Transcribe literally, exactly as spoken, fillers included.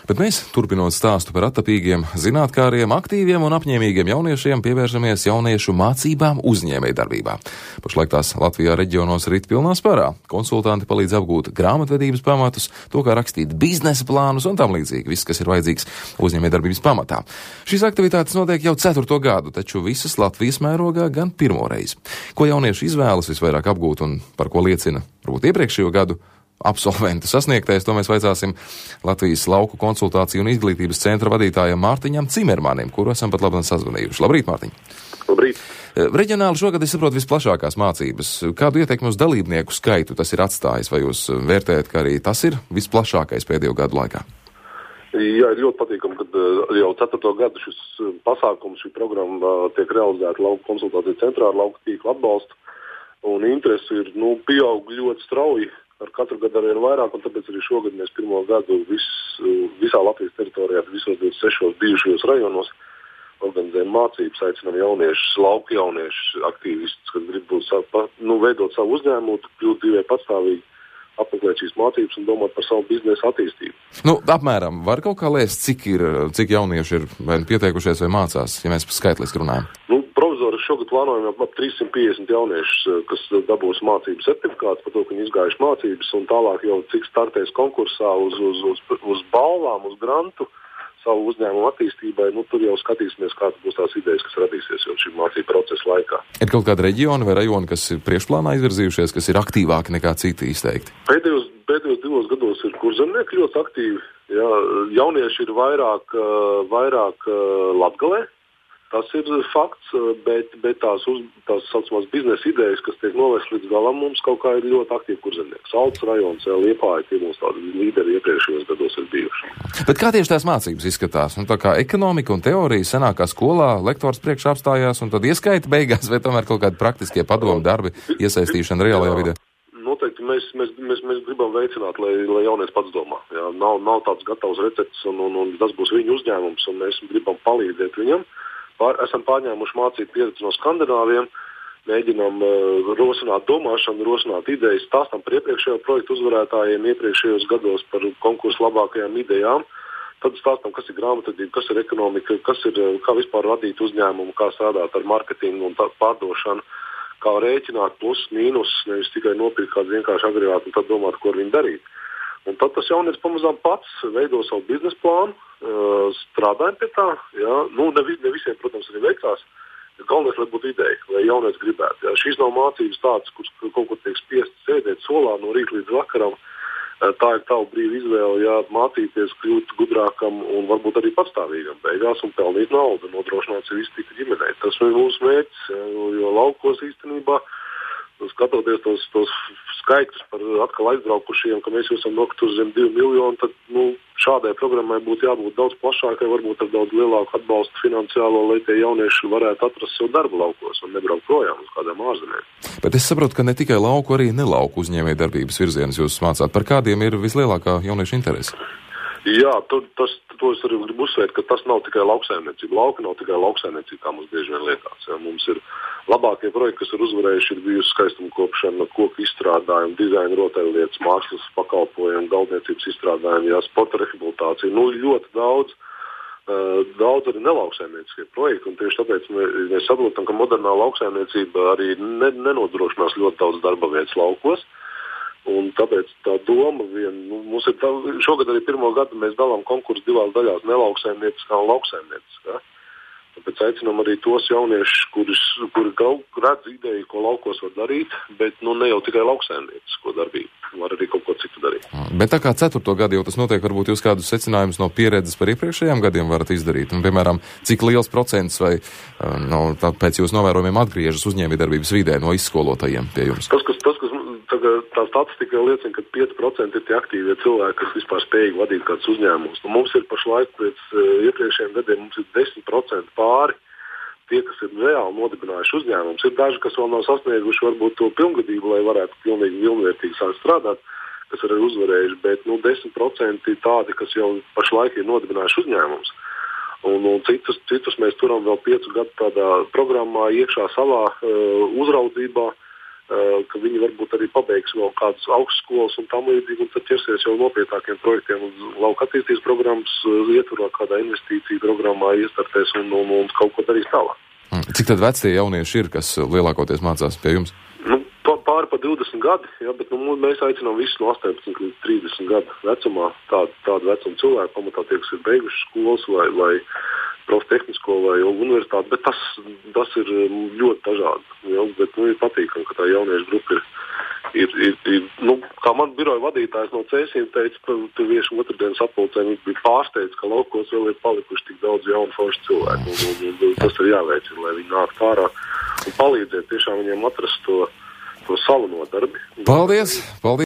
Bet mēs, turpinot stāstu par attapīgiem, zinātkāriem, aktīviem un apņēmīgiem jauniešiem, pievēršamies jauniešu mācībām uzņēmējdarbībā. Pašlaik tās Latvijā reģionos rit pilnā spārā. Konsultanti palīdz apgūt grāmatvedības pamatus, to, kā rakstīt biznesa plānus un tam līdzīgi, viss, kas ir vajadzīgs uzņēmējdarbības pamatā. Šīs aktivitātes notiek jau ceturto gadu, taču visas Latvijas mērogā gan pirmo reizi. Ko jaunieši izvēlas visvairāk apgūt un par ko liecina varbūt iepriekšējo gadu absolventu sasniegtais, to mēs vaicāsim Latvijas lauku konsultāciju un izglītības centra vadītājam Mārtiņam Cimermanim, kuru esam pat labāk sazvanījuši. Labrīt, Mārtiņ! Labrīt! Reģionāli šogad, es saprotu, visplašākās mācības. Kādu ietekmi uz dalībnieku skaitu tas ir atstājis, vai jūs vērtējat, ka arī tas ir visplašākais pēdējo gadu laikā? Jā, ir ļoti patīkami, ka jau ceturto gadu šis pasākums, šī programma tiek realizēta lauku konsultāciju centrā ar lauku tīklu atbalstu, un interesi ir, nu, pieaug ļoti strauji. Ar katru gadu arvien vairāk, un tāpēc arī šogad mēs pirmo gadu vis, visā Latvijas teritorijā, visos divdesmit sešos bijušajos rajonos organizējam mācības, aicinām jauniešus, lauku jauniešus, aktīvistus, kas grib būt savu, nu, veidot savu uzņēmumu, kļūt dzīvē patstāvīgi, apmeklēt šīs mācības un domāt par savu biznesa attīstību. Nu, apmēram, var kaut kā lēst, cik ir, cik jaunieši ir vai pieteikušies vai mācās, ja mēs skaitliski runājam? Nu, provizoriski šogad plānojam ap trīssimt piecdesmit jauniešus, kas dabūs mācību certifikātu par to, ka viņi izgājuši mācības, un tālāk jau cik startēs konkursā uz, uz, uz, uz balvām, uz grantu savu uzņēmumu attīstībai, nu tur jau skatīsimies, kādas būs tās idejas, kas radīsies jau šī mācību procesa laikā. Ir kaut kādi reģioni vai rajoni, kas ir priekšplānā izvirzījušies, kas ir aktīvāki nekā citi izteikti? Pēdējos, pēdējos divos gados ir kurzemnieki ļoti aktīvi. Jā, jaunieši ir vairāk, vairāk Latgalē. Tas ir fakts, bet, bet tās, uz, tās saucamās biznesa idejas, kas tiek novest līdz galam, mums kaut kā ir ļoti aktīvi kurzemnieki. Saltas rajons, Liepāja, tie mums tādi līderi iepriekšējos gados ir bijuši. Bet kā tieši tās mācības izskatās? Nu, tā kā ekonomika un teorija senākā skolā lektors priekšā apstājās un tad ieskaita beigās, vai tomēr kaut kādi praktiskie padomu darbi, iesaistīšana reālajā vidē? Noteikti mēs, mēs, mēs, mēs gribam veicināt, lai, lai jaunieks pats domā. Jā, nav, nav tāds gatavs recepts un, un, un tas būs viņa uzņēmums un mēs gribam palīdzēt viņam. Pār, esam pārņēmuši mācīt pieredzi no Skandināviem, mēģinām uh, rosināt domāšanu, rosināt idejas, stāstam par iepriekšējo projektu uzvarētājiem iepriekšējos gados par konkursu labākajām idejām. Tad stāstam, kas ir grāmatvedība, kas ir ekonomika, kas ir, kā vispār radīt uzņēmumu, kā strādāt ar marketingu un tā, pārdošanu, kā rēķināt plus, mīnus, nevis tikai nopirkt kādu vienkārši agregātu un tad domāt, ko ar viņu darīt. Un tad tas jaunietis pamazām pats veido savu biznesa plānu, uh, strādājam pie tā, jā, nu ne, ne visiem, protams, arī veicās. Galvenais, lai būtu ideja, lai jaunietis gribētu. Jā. Šīs nav mācības tādas, kur kaut kur tiek spiest sēdēt solā no rīta līdz vakaram. Uh, tā ir tava brīva izvēle, jā, mācīties, kļūt gudrākam un varbūt arī patstāvīgam beigās un pelnīt naudu, nodrošināt sev iztiku ģimenei. Tas ir mūsu mērķis, jo, jo laukos īstenībā, skatoties tos, tos skaitļus par atkal aizbraukušiem, ka mēs jau esam nokļuvuši zem divi miljoni, tad nu, šādai programmai būtu jābūt daudz plašākai, varbūt ar daudz lielāku atbalstu finansiālo, lai tie jaunieši varētu atrast sev darbu laukos un nebraukt projām uz kādām ārzemēm. Bet es saprotu, ka ne tikai lauku, arī nelauku uzņēmējdarbības virzienus jūs mācāt. Par kādiem ir vislielākā jauniešu interese? Jā, to, tas, to es arī gribu uzsvērt, ka tas nav tikai lauksaimniecība. Lauka nav tikai lauksaimniecība, kā mums bieži vien liekas. Jā. Mums ir labākie projekti, kas ir uzvarējuši, ir bijusi skaistuma kopšana, koku izstrādājumi, dizaina rotaļlietas, mākslas pakalpojumi, galdniecības izstrādājumi, jā, sporta rehabilitācija. Nu, ļoti daudz, uh, daudz arī nelauksaimnieciskie projekti, un tieši tāpēc mēs, mēs saprotam, ka modernā lauksaimniecība arī ne, nenodrošinās ļoti daudz darba vietas laukos. Un tāpēc tā doma vien, nu, mums ir tā, šogad arī pirmo gadu mēs dalām konkursu divās daļās, nelauksaimnieciskā un lauksaimnieciskā. Tāpēc aicinām arī tos jauniešus, kuri, kuri redz ideju, ko laukos var darīt, bet nu ne jau tikai lauksaimniecisko darbību, var arī kaut ko citu darīt. Bet tā kā ceturto gadu jau tas notiek, varbūt jūs kādus secinājumus no pieredzes par iepriekšējiem gadiem varat izdarīt. Un, piemēram, cik liels procents vai no, tā, pēc jūsu novērojumiem atgriežas uzņēmējdarbības vidē no izskolotajiem pie jums? Tas, kas, tas, kas tā statistika liecina, ka pieci procenti ir tie aktīvie cilvēki, kas vispār spējīgi vadīt kādus uzņēmumus. Nu, mums ir pašlaik pēc uh, iepriekšējiem gadiem mums ir desmit procenti pāri tie, kas ir reāli nodibinājuši uzņēmumus. Ir daži, kas vēl nav sasnieguši varbūt to pilngadību, lai varētu pilnīgi vilnvērtīgi sākt strādāt, kas ir uzvarējuši, bet nu, desmit procenti tādi, kas jau pašlaik ir nodibinājuši uzņēmumus. Un, un citus, citus mēs turam vēl piecu gadu tādā programmā iekšā savā uh, uzraudzībā, ka viņi varbūt arī pabeigs vēl kādas augstskolas un tam līdzīgi, un tad ķersies jau nopietnākiem projektiem uz lauka attīstības programmas ietvarā, kādā investīcija programmā iestartēs un, un, un kaut ko darīs tālāk. Cik tad veci tie jaunieši ir, kas lielākoties mācās pie jums? Nu, pāri pa divdesmit gadi, ja, bet nu, mēs aicinām visus no astoņpadsmit līdz trīsdesmit gadu vecumā. Tādu, tādu vecumu cilvēku pamatā tie, kas ir beiguši skolas vai, vai profitehnisko vai universitāti, bet tas, tas ir ļoti dažādi. Ja, bet nu, ir patīkami, ka tā jauniešu grupa ir, ir, ir, ir nu, kā man biroja vadītājs no Cēsīm teica, ka tuvieši otrdienas apulcē viņš bija pārsteidz, ka laukos vēl ir palikuši tik daudz jaunu foršu cilvēku. Un, un, un, tas ir jāveicina, lai viņi nāk pārā un palīdzēt tiešām viņiem atrast to, to savu nodarbi. Paldies! Paldies!